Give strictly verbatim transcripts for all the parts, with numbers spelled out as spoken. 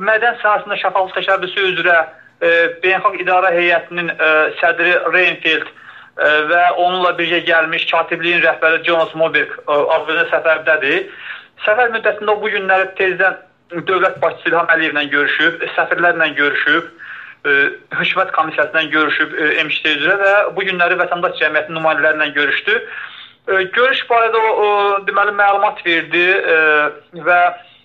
mədən sahəsində şəffaflıq təşəbbüsü üzrə e, Beynəlxalq İdarə Heyətinin e, sədri Reinfeldt e, və onunla birgə gəlmiş katibliyin rəhbəri Jonas Moberg e, Azərbaycan səfərdədir. Səfər müddətində bu günləri tezdən dövlət başçısı İlham Əliyevlə görüşüb, səfirlərlə görüşüb, e, hökumət komissiyasından görüşüb e, M Ş T üzrə və bu günləri vətəndaş cəmiyyətinin nümayəndələrlə görüşdü. E, görüş barədə o, o deməli məlumat verdi e, və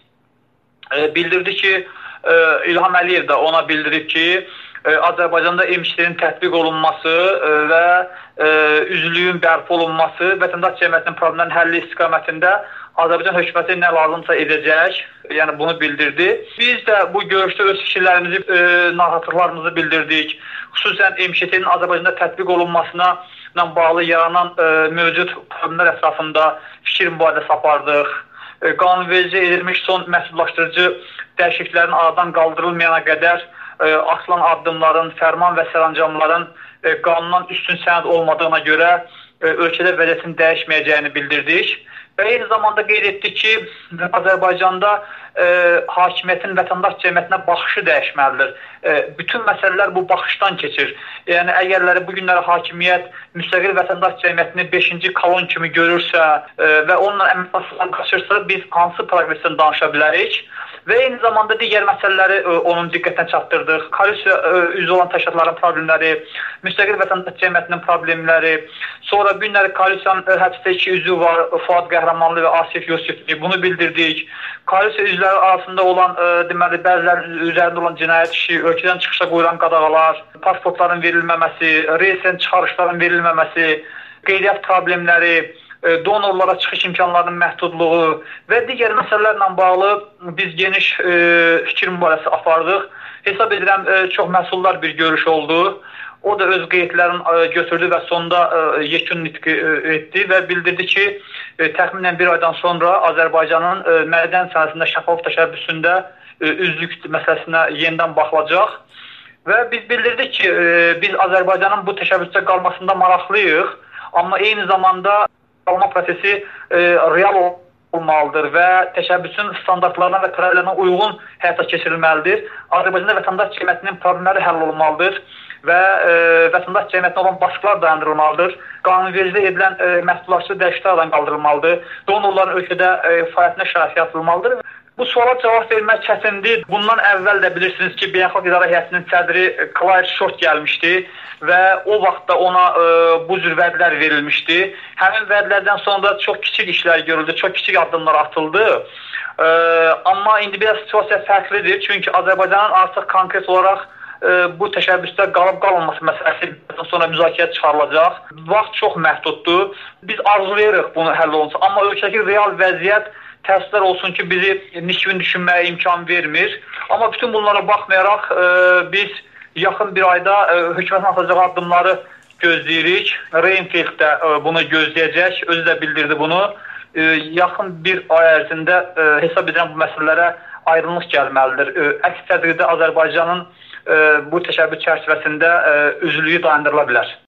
e, bildirdi ki, e, İlham Əliyev də ona bildirib ki, e, Azərbaycanda M Ş T-nin tətbiq olunması e, və e, üzvlüyün bərpa olunması, vətəndaş cəmiyyətinin problemlərinin həlli istiqamətində Azərbaycan hökuməti nə lazımsa edəcək, yəni bunu bildirdi. Biz də bu görüşdə öz fikirlərimizi, e, narahatlıqlarımızı bildirdik. Xüsusən M Ş T-nin Azərbaycanda tətbiq olunmasına ilə bağlı yaranan e, mövcud problemlər ətrafında fikir mübadiləsi apardıq. E, qanunvericiliyə edilmiş son məhdudlaşdırıcı dəyişikliklərin aradan qaldırılmayana qədər e, atılan addımların, fərman və sərəncamların e, qanundan üstün sənəd olmadığına görə e, ölkədə vəziyyətin dəyişməyəcəyini bildirdik. Və eyni zamanda qeyd etdik ki, Azərbaycanda e, hakimiyyətin vətəndaş cəmiyyətinə baxışı dəyişməlidir. E, bütün məsələlər bu baxışdan keçir. Yəni, əgərləri bu günləri hakimiyyət müstəqil vətəndaş cəmiyyətini beşinci kolon kimi görürsə e, və onunla əməkdaşlıqdan qaçırsa, biz hansı progresdən danışa bilərik? Və eyni zamanda digər məsələləri e, onun diqqətinə çatdırdıq. Koalisiya e, üzvü olan təşkilatların problemləri, müstəqil vətəndaş cəmiyyətinin problemləri, sonra bu günləri koalisiyanın e, həbsdə iki üzvü var, Fuad Qəhrəmanlı və Asif Yusifli. Bunu bildirdik. Koalisiya üzvləri arasında olan, e, deməli, bəzilərinin üzərində olan cinayət işi, ölkədən çıxışa qoyulan qadağalar, pasportların verilməməsi, reysen çıxarışların verilməməsi, qeydiyyat problemləri, donorlara çıxış imkanlarının məhdudluğu və digər məsələlərlə bağlı biz geniş e, fikir mübadiləsi apardıq. Hesab edirəm, e, çox məhsuldar bir görüş oldu. O da öz qeydlərini e, götürdü və sonda e, yekun nitqi e, etdi və bildirdi ki, e, təxminən bir aydan sonra Azərbaycanın e, mədən sənəsində şəffaflıq təşəbbüsündə e, üzvlük məsələsinə yenidən baxılacaq. Və biz bildirdik ki, e, biz Azərbaycanın bu təşəbbüsdə qalmasında maraqlıyıq, amma eyni zamanda qalma prosesi e, real olmalıdır və təşəbbüsün standartlarına və tələblərinə uyğun həyata keçirilməlidir. Azərbaycanda vətəndaş cəmiyyətinin problemləri həll olunmalıdır və e, vətəndaş cəmiyyətinə olan baskılar dayandırılmalıdır. Qanunvericiliyə edilən e, məhdudlaşdırıcı dəyişikliklər aradan qaldırılmalıdır. Donorların ölkədə e, fəaliyyətinə şərait yaratılmalıdır. Bu suala cavab vermək çətindir. Bundan əvvəl də bilirsiniz ki, Beynəlxalq İdarə Heyətinin sədri Clyde Short gəlmişdi və o vaxtda ona e, bu cür vədlər verilmişdi. Həmin vədlərdən sonra çox kiçik işlər görüldü, çox kiçik addımlar atıldı. E, amma indi biraz situasiya fərqlidir. Çünki Azərbaycanın artıq konkret olaraq e, bu təşəbbüsdə qalıb qalmaması məsələsi sonra müzakirəyə çıxarılacaq. Vaxt çox məhduddur. Biz arzulayırıq bunu həll olunsa. Amma ölkədəki real vəziyyət təəssüflər olsun ki, bizi nikbin düşünməyə imkan vermir. Amma bütün bunlara baxmayaraq e, biz yaxın bir ayda e, hökumətin atacağı addımları gözləyirik. Reinfeldt də e, bunu gözləyəcək, özü də bildirdi bunu. E, yaxın bir ay ərzində e, hesab edirəm bu məsələlərə ayrılıq gəlməlidir. E, əks təqdirdə Azərbaycanın e, bu təşəbbüs çərçivəsində e, üzvlüyü dayandırıla bilər.